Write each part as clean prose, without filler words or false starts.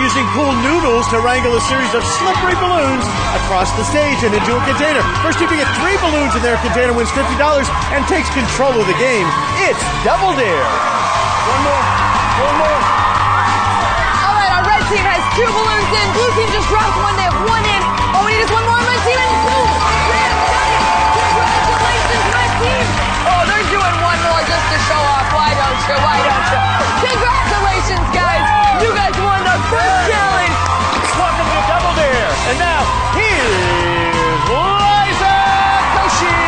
using pool noodles to wrangle a series of slippery balloons across the stage and into a container. First team to get 3 balloons in their container wins $50 and takes control of the game. It's Double Dare. One more. All right, our red team has 2 balloons in. Blue team just dropped one. They have 1 in. All we need is 1 more. Red team and boom! They have done it. Congratulations, red team. Oh, they're doing 1 more just to show off. Why don't you? Congratulations, guys. You guys won the first challenge. Welcome to Double Dare. And now, here's Liza Koshy.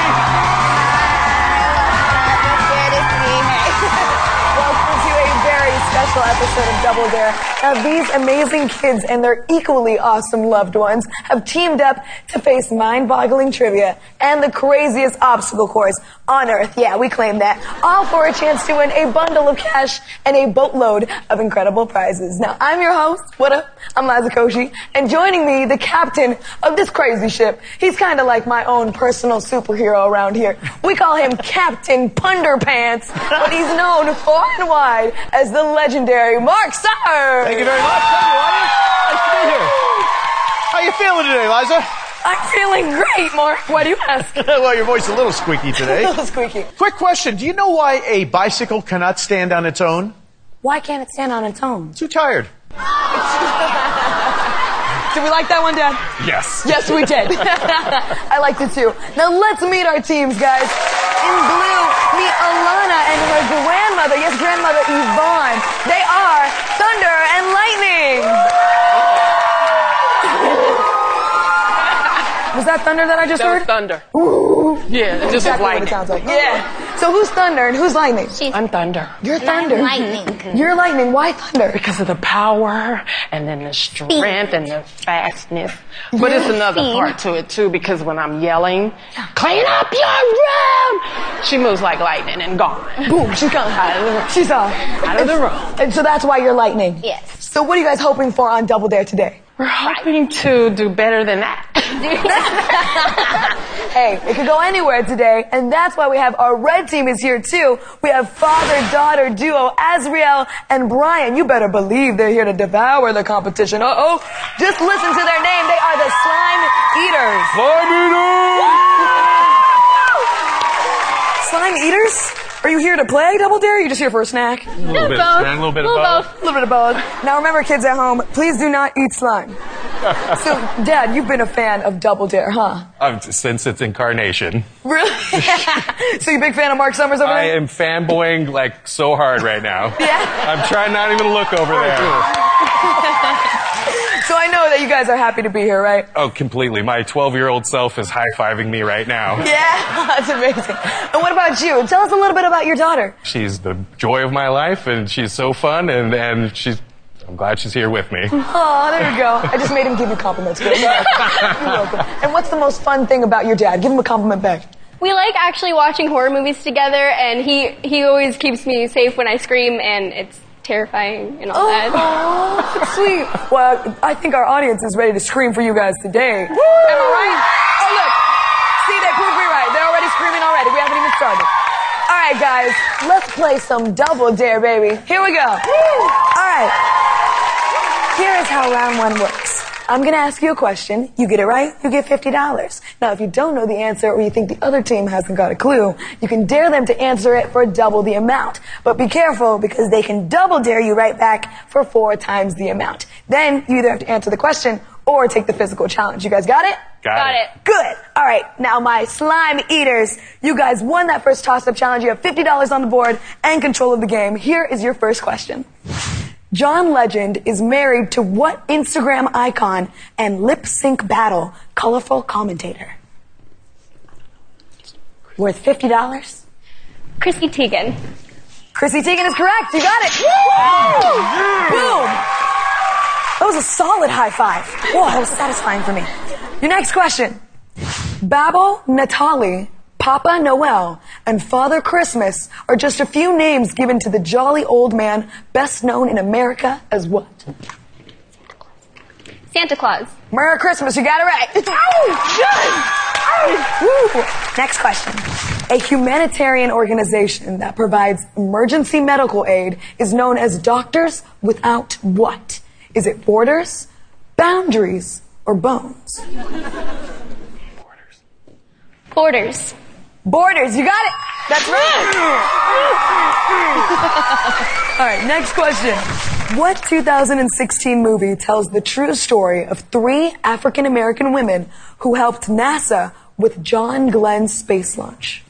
Welcome to a very special episode of Double Dare. Now, these amazing kids and their equally awesome loved ones have teamed up to face mind-boggling trivia and the craziest obstacle course on Earth. Yeah, we claim that. All for a chance to win a bundle of cash and a boatload of incredible prizes. Now, I'm your host. What up? I'm Liza Koshy. And joining me, the captain of this crazy ship. He's kind of like my own personal superhero around here. We call him Captain Punderpants, but he's known far and wide as the legendary Mark Starr. Thank you very much. Thank you, Liza. Nice to be here. How you feeling today, Liza? I'm feeling great, Mark. Why do you ask? Well, your voice is a little squeaky today. A little squeaky. Quick question. Do you know why a bicycle cannot stand on its own? Why can't it stand on its own? Too tired. Did we like that one, Dad? Yes. Yes, we did. I liked it too. Now let's meet our teams, guys. In blue, meet Alana and her grandmother. Yes, grandmother Yvonne. They are Thunder and Lightning. Was that thunder that I just heard? Thunder. Ooh. Yeah, it's just Exactly lightning. what it sounds like. Yeah. So who's thunder and who's lightning? I'm thunder. You're thunder. Lightning. You're lightning. Why thunder? Because of the power and then the strength and the fastness. But it's another Speed. part to it too, because when I'm yelling, clean up your room, she moves like lightning and gone. Boom, she's gone. Out of the room. She's on. Out of the room. And so that's why you're lightning. Yes. So what are you guys hoping for on Double Dare today? We're hoping to do better than that. Hey, it could go anywhere today, and that's why we have our red team is here too. We have father-daughter duo Azriel and Brian. You better believe they're here to devour the competition. Uh-oh. Just listen to their name. They are the Slime Eaters. Slime Eaters? Are you here to play Double Dare? Or are you just here for a snack? A little bit of snack, a little bit of both. A little bit of both. Now remember, kids at home, please do not eat slime. So, Dad, you've been a fan of Double Dare, huh? Since its incarnation. Really? So you a big fan of Mark Summers over I there? am fanboying like so hard right now. Yeah? I'm trying not even to look over there. So I know that you guys are happy to be here, right? Oh, completely. My 12-year-old self is high-fiving me right now. Yeah? That's amazing. And what about you? Tell us a little bit about your daughter. She's the joy of my life, and she's so fun, and I'm glad she's here with me. Oh, there you go. I just made him give you compliments. Good. You're welcome. And what's the most fun thing about your dad? Give him a compliment back. We like actually watching horror movies together, and he always keeps me safe when I scream, and it's terrifying and all that. Oh, that's sweet. Well, I think our audience is ready to scream for you guys today. Woo! Am I right? Oh, look. See, they proved me right. They're already screaming already. We haven't even started. All right, guys. Let's play some Double Dare, baby. Here we go. All right. Here is how round 1 works. I'm going to ask you a question. You get it right, you get $50. Now, if you don't know the answer or you think the other team hasn't got a clue, you can dare them to answer it for double the amount. But be careful, because they can double dare you right back for 4 times the amount. Then you either have to answer the question or take the physical challenge. You guys got it? Got it. Good. All right. Now, my Slime Eaters, you guys won that first toss-up challenge. You have $50 on the board and control of the game. Here is your first question. John Legend is married to what Instagram icon and lip sync battle colorful commentator? Worth $50? Chrissy Teigen. Chrissy Teigen is correct. You got it. Woo! Boom. That was a solid high five. Whoa, that was satisfying for me. Your next question. Babel, Natali, Papa Noel, and Father Christmas are just a few names given to the jolly old man best known in America as what? Santa Claus. Merry Christmas, you got it right. Woo. Next question. A humanitarian organization that provides emergency medical aid is known as Doctors Without what? Is it borders, boundaries, or bones? Borders. Borders, you got it. That's right. All right, next question. What 2016 movie tells the true story of 3 African American women who helped NASA with John Glenn's space launch?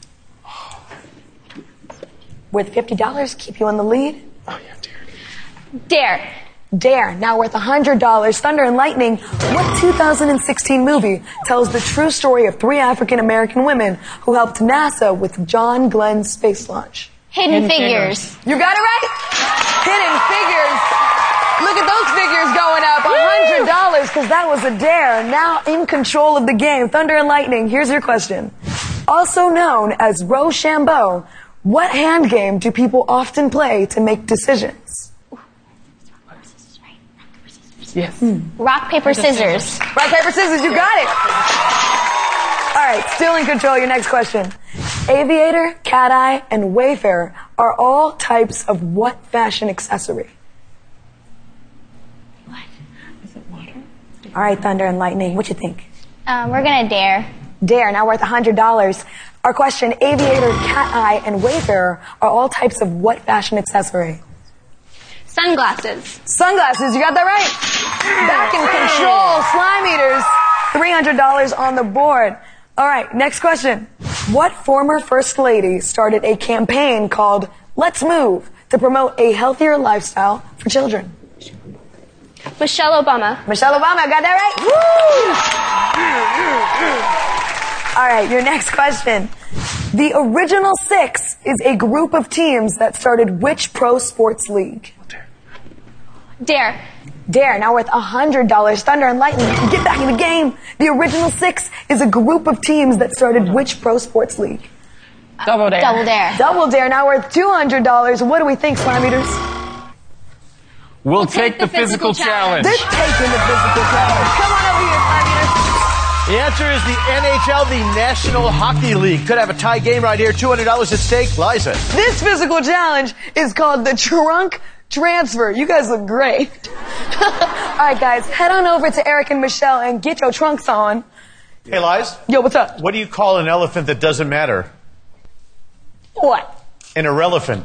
Worth $50, keep you on the lead. Oh, yeah, dear. Dare. Dare, now worth $100. Thunder and Lightning. What 2016 movie tells the true story of 3 African American women who helped NASA with John Glenn's space launch? Hidden Figures. You got it right? Hidden Figures. Look at those figures going up. $100 because that was a dare. Now in control of the game. Thunder and Lightning, here's your question. Also known as Rochambeau, what hand game do people often play to make decisions? Yes. Rock, paper, scissors. Rock, paper, scissors, you got it. All right, still in control, your next question. Aviator, cat eye, and Wayfarer are all types of what fashion accessory? What? Is it water? All right, Thunder and Lightning, what you think? We're gonna dare. Dare, now worth $100. Our question, Aviator, cat eye, and Wayfarer are all types of what fashion accessory? Sunglasses. Sunglasses, you got that right. Back in control, Slime Eaters. $300 on the board. All right, next question. What former First Lady started a campaign called Let's Move to promote a healthier lifestyle for children? Michelle Obama. Michelle Obama, got that right? All right, your next question. The Original Six is a group of teams that started which pro sports league? Dare. Dare, now worth $100. Thunder and Lightning, get back in the game. The Original Six is a group of teams that started which pro sports league? Double Dare. Double Dare. Double Dare, now worth $200. What do we think, Slime Eaters? We'll take the physical challenge. They're taking the physical challenge. Come on over here, Slime Eaters. The answer is the NHL, the National Hockey League. Could have a tie game right here. $200 at stake. Liza. This physical challenge is called the Trunk Transfer. You guys look great. All right, guys, head on over to Eric and Michelle and get your trunks on. Hey, Liza. Yo, what's up? What do you call an elephant that doesn't matter? What? An irrelevant.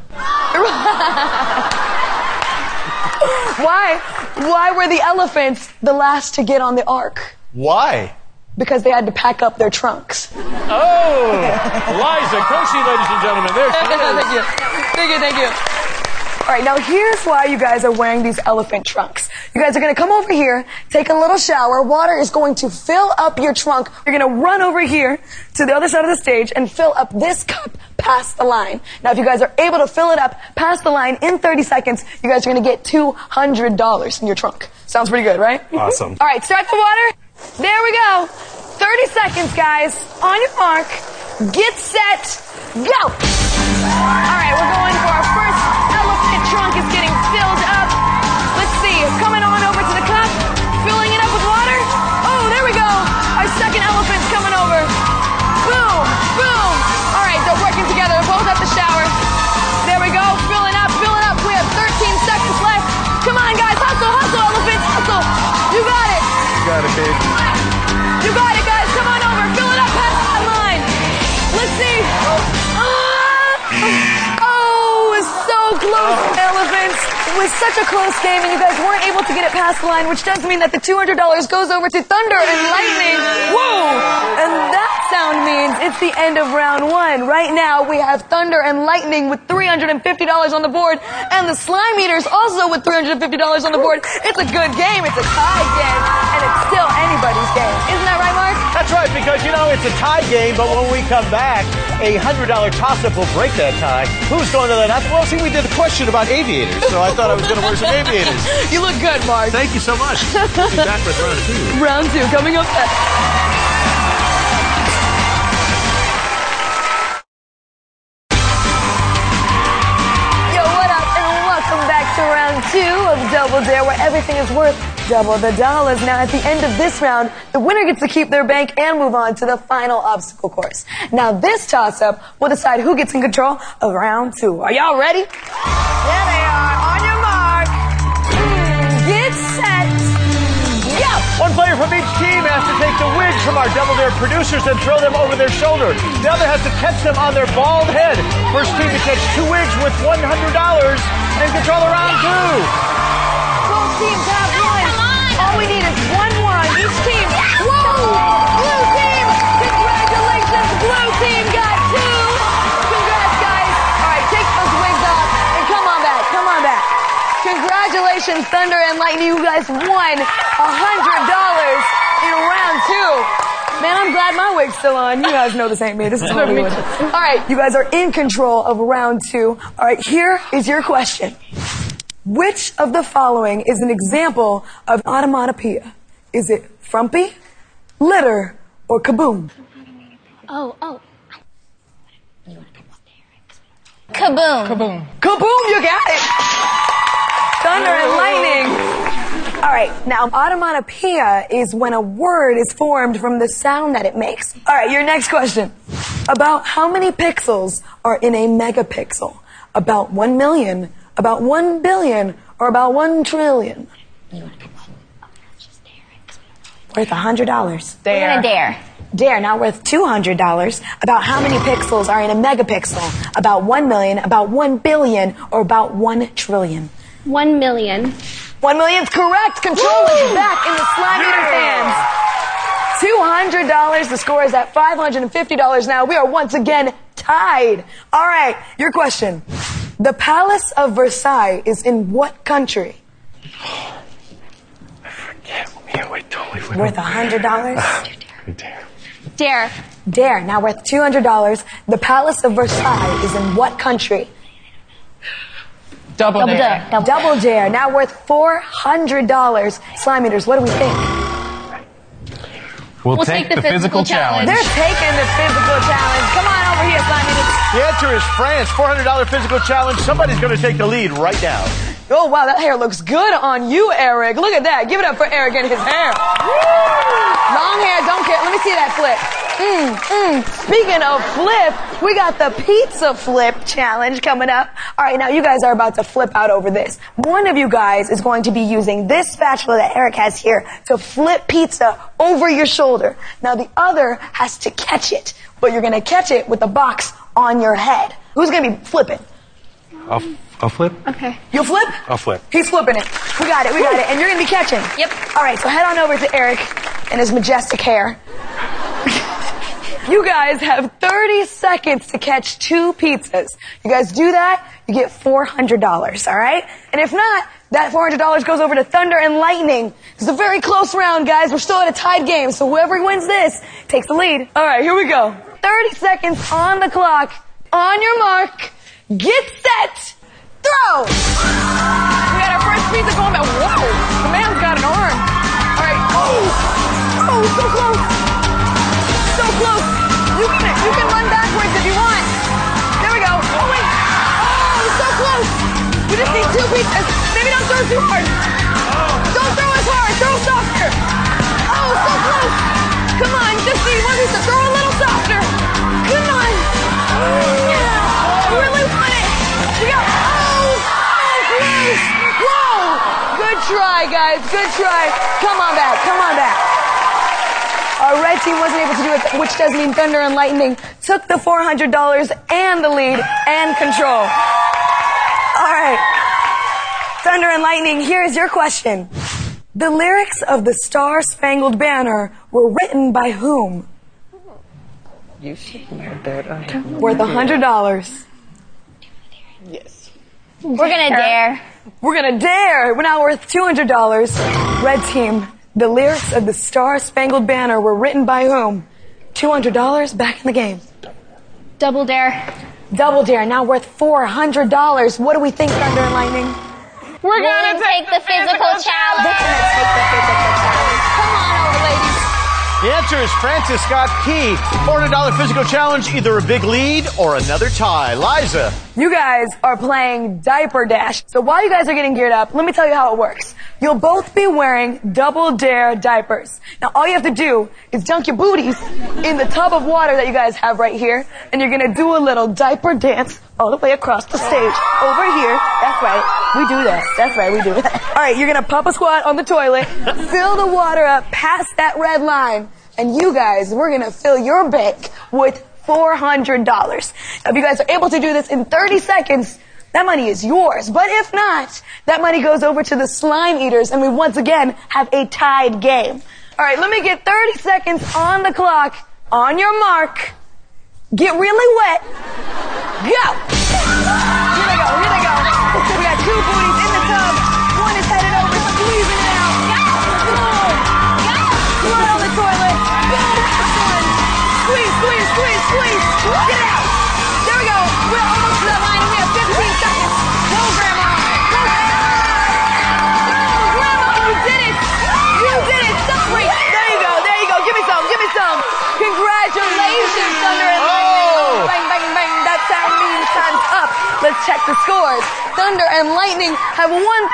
Why were the elephants the last to get on the ark? Why? Because they had to pack up their trunks. Oh, Liza Koshy, ladies and gentlemen. There she is. Thank you. All right, now here's why you guys are wearing these elephant trunks. You guys are going to come over here, take a little shower. Water is going to fill up your trunk. You're going to run over here to the other side of the stage and fill up this cup past the line. Now, if you guys are able to fill it up past the line in 30 seconds, you guys are going to get $200 in your trunk. Sounds pretty good, right? Awesome. All right, start the water. There we go. 30 seconds, guys. On your mark. Get set. Go. All right, we're going for our first elephant trunk is getting filled up. Let's see. Coming on over to the cup. Filling it up with water. Oh, there we go. Our second elephant's coming over. Boom. Boom. All right, they're working together. Both at the shower. There we go. Filling up. Filling up. We have 13 seconds left. Come on, guys. Hustle, hustle, elephants. Hustle. You got it. Got it, babe. You got it, guys. Come on over. Fill it up past that line. Let's see. Oh, it was so close, elephants. It was such a close game, and you guys weren't able to get it past the line, which does mean that the $200 goes over to Thunder and Lightning. Whoa! And that sound means it's the end of round one. Right now, we have Thunder and Lightning with $350 on the board, and the Slime Eaters also with $350 on the board. It's a good game. It's a tie game, and it's still anybody's game. Isn't that right, Mark? That's right, because, you know, it's a tie game, but when we come back, a $100 toss-up will break that tie. Who's going to that? Well, see, we did a question about aviators, so I thought I was going to wear some aviators. You look good, Mark. Thank you so much. We'll be back with round two. Round two coming up next. Yo, what up? And welcome back to round two of Double Dare, where everything is worth double the dollars. Now, at the end of this round, the winner gets to keep their bank and move on to the final obstacle course. Now, this toss-up will decide who gets in control of round two. Are y'all ready? Yeah, they are. On your mark. Get set. the wigs from our Double Dare producers and throw them over their shoulder. The other has to catch them on their bald head. First team to catch 2 wigs with $100 and control the round 2. Both teams have one. All we need is 1-1. Each team. Whoa! Blue team! Congratulations, blue team got 2. Congrats, guys. All right, take those wigs off and come on back. Come on back. Congratulations, Thunder and Lightning. You guys won $100 in round 2. Man, I'm glad my wig's still on. You guys know this ain't me. This is Hollywood. All right, you guys are in control of round 2. All right, here is your question. Which of the following is an example of onomatopoeia? Is it frumpy, litter, or kaboom? Oh. Kaboom. Kaboom, you got it! Thunder and lightning. All right, now onomatopoeia is when a word is formed from the sound that it makes. All right, your next question. About how many pixels are in a megapixel? About 1 million, about 1 billion, or about 1 trillion? Worth $100. We're gonna dare. Dare, now worth $200. About how many pixels are in a megapixel? About 1 million, about 1 billion, or about 1 trillion? 1 million. 1 million's correct. Control is back in the Slime Eater's hands. $200. The score is at $550 now. We are once again tied. All right, your question. The Palace of Versailles is in what country? I forget. Yeah, wait, totally. Worth $100. Dare. Dare, now worth $200. The Palace of Versailles is in what country? Double dare. Double Dare, now worth $400. Slime Eaters, what do we think? We'll take the physical challenge. They're taking the physical challenge. Come on over here, Slime Eaters. The answer is France. $400 physical challenge. Somebody's going to take the lead right now. Oh, wow, that hair looks good on you, Eric. Look at that. Give it up for Eric and his hair. Long hair, don't care. Let me see that flip. Speaking of flip, we got the pizza flip challenge coming up. All right, now you guys are about to flip out over this. One of you guys is going to be using this spatula that Eric has here to flip pizza over your shoulder. Now the other has to catch it, but you're going to catch it with the box on your head. Who's going to be flipping? I'll flip. Okay. You'll flip? I'll flip. He's flipping it. We got it. And you're going to be catching. Yep. All right, so head on over to Eric and his majestic hair. You guys have 30 seconds to catch 2 pizzas. You guys do that, you get $400, all right? And if not, that $400 goes over to Thunder and Lightning. It's a very close round, guys. We're still at a tied game, so whoever wins this takes the lead. All right, here we go. 30 seconds on the clock. On your mark. Get set. Throw. We got our first pizza going back. Whoa, the man's got an arm. All right. Oh, so close. So close. You can run backwards if you want. There we go. Oh, wait. Oh, so close. We just need 2 pizzas. Maybe don't throw too hard. Don't throw as hard. Throw softer. Oh, so close. Come on. Just need 1 pizza. Throw a little softer. Come on. Yeah. I really want it. We got, close. Whoa. Good try, guys. Good try. Come on back. Come on back. Our red team wasn't able to do it, which does mean Thunder and Lightning took the $400 and the lead and control. All right. Thunder and Lightning, here is your question. The lyrics of the Star-Spangled Banner were written by whom? You should know that. Worth $100. Yes. We're gonna dare. We're gonna dare. We're now worth $200. Red team. The lyrics of the Star-Spangled Banner were written by whom? $200 back in the game. Double dare. Double Dare, now worth $400. What do we think, Thunder and Lightning? We're gonna take the physical challenge. They're gonna take the physical challenge. Come on over, ladies. The answer is Francis Scott Key. $400 physical challenge, either a big lead or another tie. Liza. You guys are playing Diaper Dash. So while you guys are getting geared up, let me tell you how it works. You'll both be wearing Double Dare diapers. Now all you have to do is dunk your booties in the tub of water that you guys have right here, and you're gonna do a little diaper dance all the way across the stage. Over here. That's right. We do that. That's right, we do that. Alright, you're gonna pop a squat on the toilet, fill the water up past that red line, and you guys, we're gonna fill your bank with $400. Now, if you guys are able to do this in 30 seconds, that money is yours. But if not, that money goes over to the Slime Eaters, and we once again have a tied game. All right, let me get 30 seconds on the clock. On your mark. Get really wet. Go! Here they go, here they go. We got two booties in the tub. One is headed over, squeezing it out. Boom! One on the toilet. Boom! Last one. Squeeze, squeeze, squeeze, squeeze. Get it out. There we go. We're almost to that line, and we have 15 seconds. Go, Grandma. Go, Grandma, you did it. You did it. Celebrate. There you go, there you go. Give me some, give me some. Congratulations, Thunder and Lightning. Bang, bang, bang. That sound means time's up. Let's check the scores. Thunder and Lightning have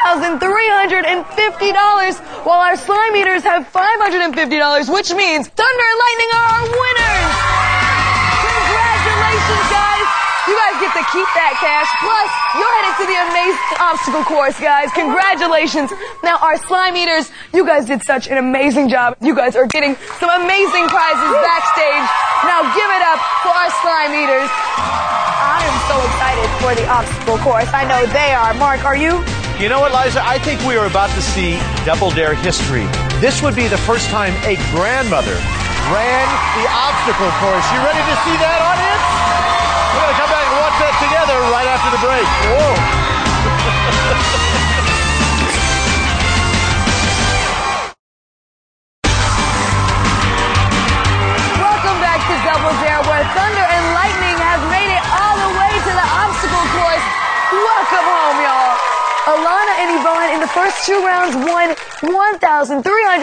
$1,350, while our Slime Eaters have $550, which means Thunder and Lightning are our winners. Congratulations, guys. You guys get to keep that cash. Plus, you're headed to the amazing obstacle course, guys. Congratulations. Now, our Slime Eaters, you guys did such an amazing job. You guys are getting some amazing prizes backstage. Now, give it up for our Slime Eaters. I am so excited for the obstacle course. I know they are. Mark, are you? You know what, Liza? I think we are about to see Double Dare history. This would be the first time a grandmother ran the obstacle course. You ready to see that, audience? We're going to come back and watch that together right after the break. Whoa. Welcome back to Double Dare, where Thunder and Lightning have made it all the way to the obstacle course. Welcome home, y'all. Alana and Yvonne in the first two rounds won $1,350.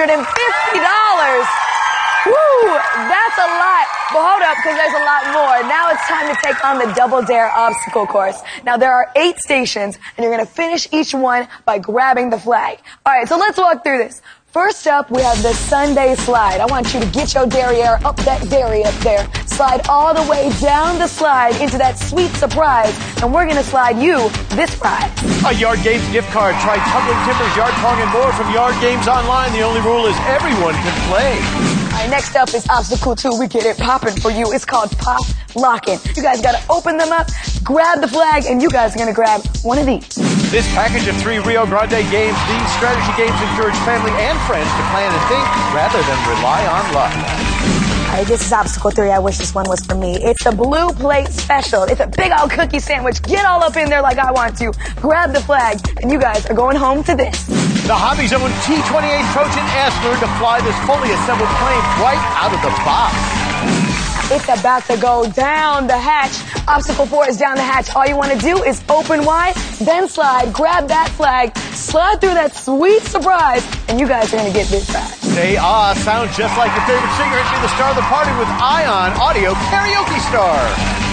Woo! That's a lot. But hold up, because there's a lot more. Now it's time to take on the Double Dare obstacle course. Now there are 8 stations, and you're going to finish each one by grabbing the flag. All right, so let's walk through this. First up, we have the Sunday slide. I want you to get your derriere up that dairy up there. Slide all the way down the slide into that sweet surprise, and we're going to slide you this prize. A Yard Games gift card. Try Tumbling Timbers, Yard Pong, and more from Yard Games Online. The only rule is everyone can play. All right, next up is Obstacle 2. We get it popping for you. It's called Pop Lockin'. You guys got to open them up, grab the flag, and you guys are going to grab one of these. This package of 3 Rio Grande games, these strategy games encourage family and friends to plan and think rather than rely on luck. All right, this is Obstacle 3. I wish this one was for me. It's a blue plate special. It's a big old cookie sandwich. Get all up in there like I want to. Grab the flag, and you guys are going home to this. The Hobby Zone T-28 Trojan S learned to fly this fully assembled plane right out of the box. It's about to go down the hatch. Obstacle 4 is down the hatch. All you want to do is open wide, then slide, grab that flag, slide through that sweet surprise, and you guys are going to get this prize. Say ah sounds just like your favorite singer and be the star of the party with Ion Audio Karaoke Star.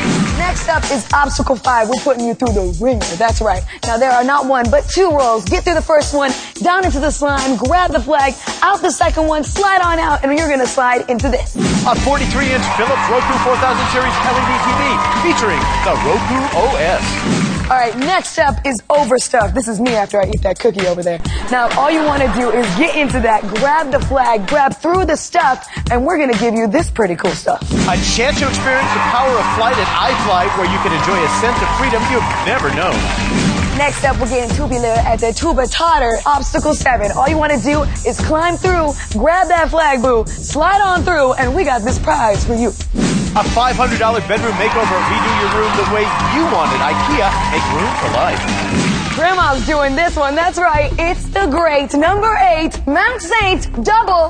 Next up is Obstacle 5. We're putting you through the ringer. That's right. Now, there are not 1, but 2 rolls. Get through the first one, down into the slime, grab the flag, out the second one, slide on out, and you're going to slide into this. A 43-inch Philips Roku 4000 series LED TV featuring the Roku OS. All right, next up is Overstuff. This is me after I eat that cookie over there. Now, all you want to do is get into that, grab the flag, grab through the stuff, and we're going to give you this pretty cool stuff. A chance to experience the power of flight at iFlight, where you can enjoy a sense of freedom you've never known. Next up, we're getting tubular at the Tuba Totter Obstacle 7. All you want to do is climb through, grab that flag, boo, slide on through, and we got this prize for you. A $500 bedroom makeover. Redo your room the way you want it. IKEA, make room for life. Grandma's doing this one. That's right. It's the great number 8 Mount St. Double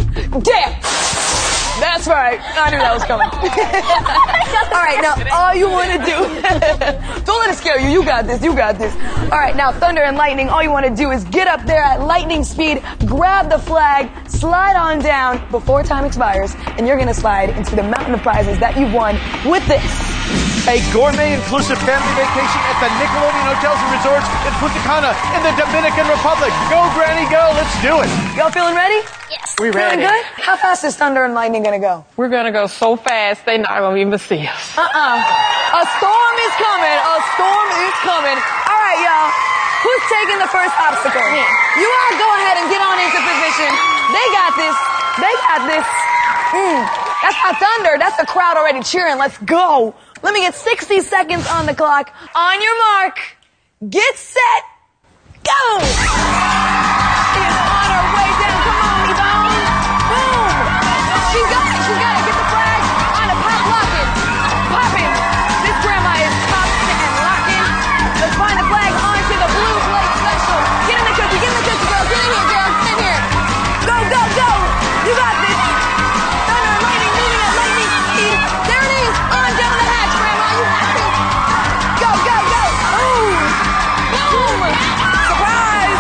Dare. That's right. I knew that was coming. All right, now all you want to do, don't let it scare you. You got this. You got this. All right, now Thunder and Lightning, all you want to do is get up there at lightning speed, grab the flag, slide on down before time expires, and you're going to slide into the mountain of prizes that you've won with this. A gourmet-inclusive family vacation at the Nickelodeon Hotels and Resorts in Punta Cana in the Dominican Republic. Go, Granny, go. Let's do it. Y'all feeling ready? Yes. We Feeling ready. good? How fast is Thunder and Lightning going to go? We're gonna go so fast they not gonna even see us. A storm is coming. A storm is coming. All right, y'all. Who's taking the first obstacle? Me. You all go ahead and get on into position. They got this. They got this. That's not thunder. That's the crowd already cheering. Let's go. Let me get 60 seconds on the clock. On your mark. Get set. Go! She is on her way down. Come on, Yvonne. Boom. She's got it. She's got it. Get the flag on a pop lock-in. Poppin'. This grandma is popping and locking. Let's find the flag onto the blue plate special. Get in the cookie. Get in the cookie, girl. Get in here, girl. Get in here. Go, go, go. You got this. Thunder and lightning moving at lightning speed. There it is. On down the hatch, grandma. You got this. Go, go, go. Boom. Boom. Surprise.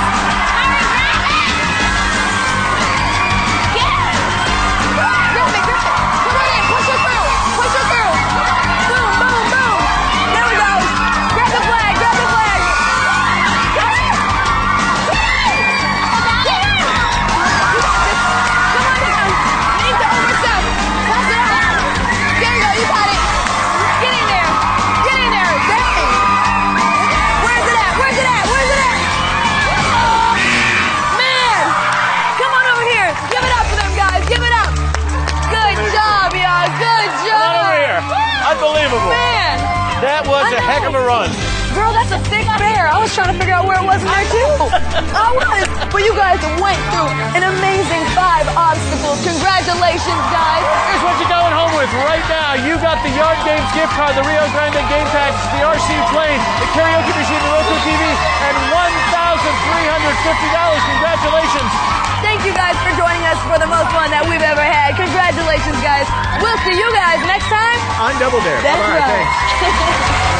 Grab it, grab it. Come on in. Push her through. Push her through. Boom, boom, boom. There we go. Grab the flag. Grab the flag. Come on down. You need to overstep. Pass it out. There you go. You got it. Get in there. Get in there. Dang. Where's it at? Where's it at? Where's it at? Man. Come on over here. Give it up for them, guys. Give it up. Good job, y'all. Good job. Come on over here. Unbelievable. Man. That was a heck of a run. Girl, that's a thick bear. I was trying to figure out where it was in there, too. I was. But you guys went through an amazing 5 obstacles. Congratulations, guys. Here's what you're going home with right now. You got the Yard Games gift card, the Rio Grande game package, the RC plane, the karaoke machine, the Roku TV, and $1,350. Congratulations. Thank you guys for joining us for the most fun that we've ever had. Congratulations, guys. We'll see you guys next time. On Double Dare. That's Bye-bye. right. Thanks.